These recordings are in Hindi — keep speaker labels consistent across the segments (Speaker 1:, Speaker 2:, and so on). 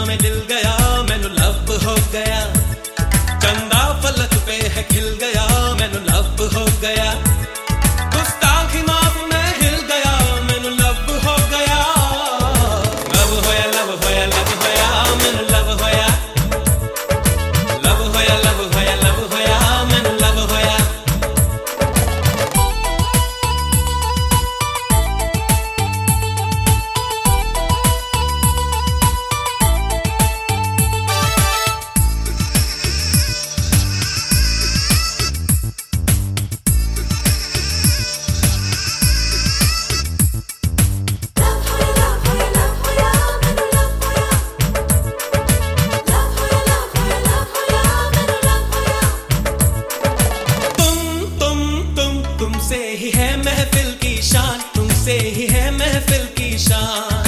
Speaker 1: में दिल गया, मैनू लव हो गया। चंदा फलक पे है खिल गया, मैनू लव हो गया। गुस्ताखी माफ में हिल गया, मैनू लव हो गया। लव होया लव होया लव होया, मैनू लव होया। लव होया लव होया लव होया, मैनू लव होया। तुमसे ही है महफिल की शान, तुमसे ही है महफिल की शान।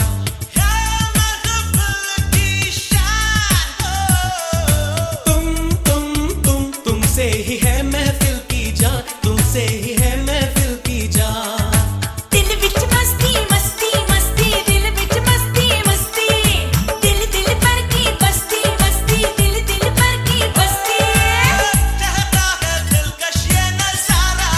Speaker 1: तुमसे ही है महफिल की जान, तुमसे ही है महफिल की जान।
Speaker 2: दिल विच मस्ती मस्ती मस्ती, दिल विच मस्ती मस्ती, दिल दिल पर की बस्ती बस्ती, दिल दिल पर की बस्ती।
Speaker 3: कहता है दिलकश ये नजारा,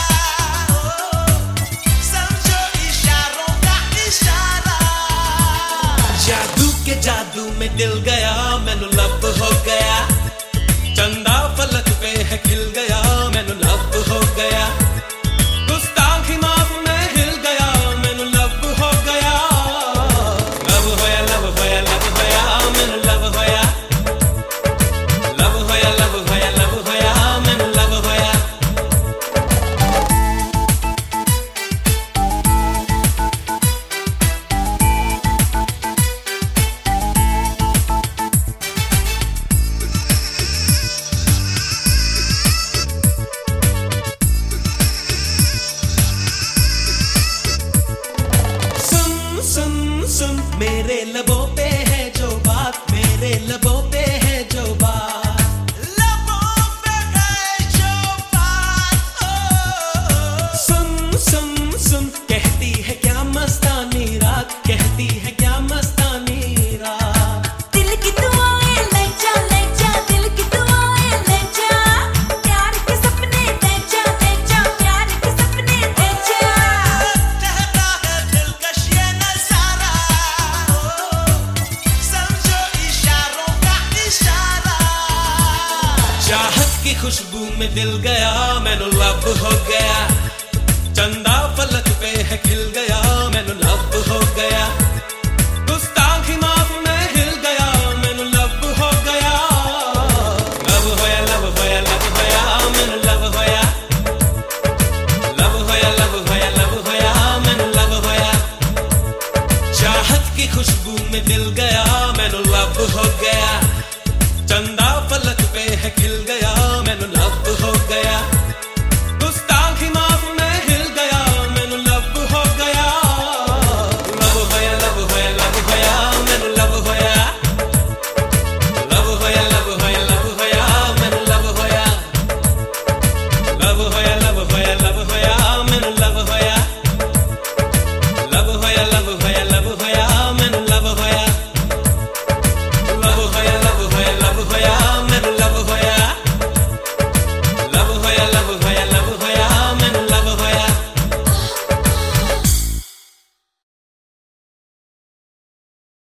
Speaker 3: समझो इशारों का इशारा।
Speaker 1: जादू के जादू में दिल गया, मैनू लव हो गया। चंदा फलक पे है खिल गया, मैनू लव हो गया। गुस्ताखी माफ में हिल गया, मैनू लव हो गया। लव होया लव होया लव होया, मैनू लव होया। लव होया लव होया लव होया, मैनू लव होया। सुन मेरे लबों पे है जो बात, मेरे लबों पे है जो बात।
Speaker 3: लबों पे है जो बात।
Speaker 1: सुन कहती है क्या मस्तानी रात, कहती है क्या मस्तानी रात।
Speaker 2: दिल की दुआएं ले जा दिल की दुआएं ले जा, प्यार के सपने ले जा प्यार के सपने ले जा।
Speaker 3: कहता है दिलकश ये नजारा, समझो इशारों का इशारा।
Speaker 1: चाहत की खुशबू में दिल गया, मैनू लव हो गया। चंदा फलक पे है खिल गया, मैनू लव हो गया।